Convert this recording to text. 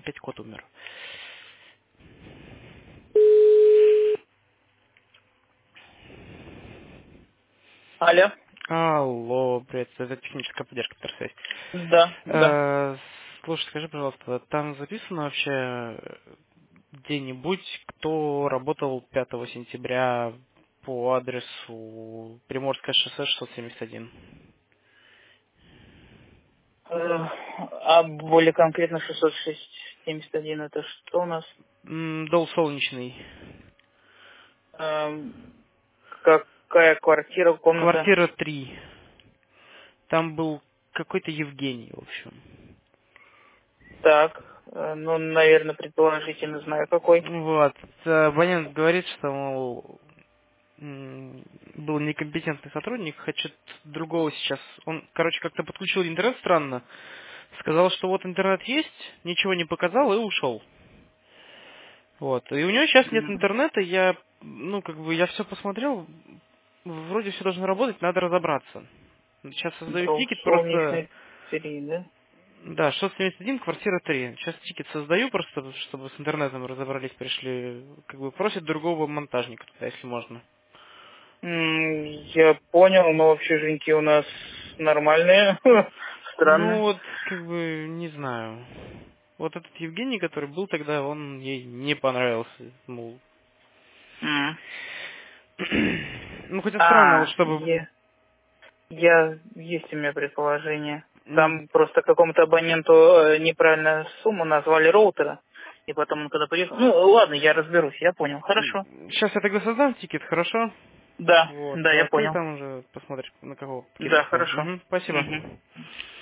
опять кот умер. Алло. Алло, привет, это техническая поддержка Интерсвязь. Да, да. Слушай, скажи, пожалуйста, там записано вообще где-нибудь, кто работал 5 сентября по адресу Приморское шоссе 671? А более конкретно 671 это что у нас? Дол Солнечный. Эм, Какая квартира, комната? Квартира 3. Там был какой-то Евгений, в общем. Так, ну, наверное, предположительно знаю какой. Вот. Абонент говорит, что, мол, был некомпетентный сотрудник, хочет другого сейчас. Он, короче, как-то подключил интернет странно. Сказал, что вот интернет есть, ничего не показал и ушел. Вот. И у него сейчас нет М, интернета, я все посмотрел, вроде все должно работать, надо разобраться. Сейчас создаю Дом тикет, просто. Солнечный 3, да? Да, 671, квартира 3. Сейчас тикет создаю, просто чтобы с интернетом разобрались, пришли. Просят другого монтажника туда, если можно. Я понял, но общежитие у нас нормальные. Ну Странно. вот, не знаю. Вот этот Евгений, который был тогда, он ей не понравился. Мол. М. Ну, хотя странно, вот чтобы. Есть у меня предположение. М, Там просто какому-то абоненту неправильно сумму назвали роутера. И потом он когда приехал... Ну, ладно, я разберусь, я понял. Хорошо. Сейчас я тогда создам тикет, хорошо? Да, Вот, да, я а ты понял. там уже посмотришь, на кого Да, кидаться. хорошо. Мгм, спасибо. Мгм.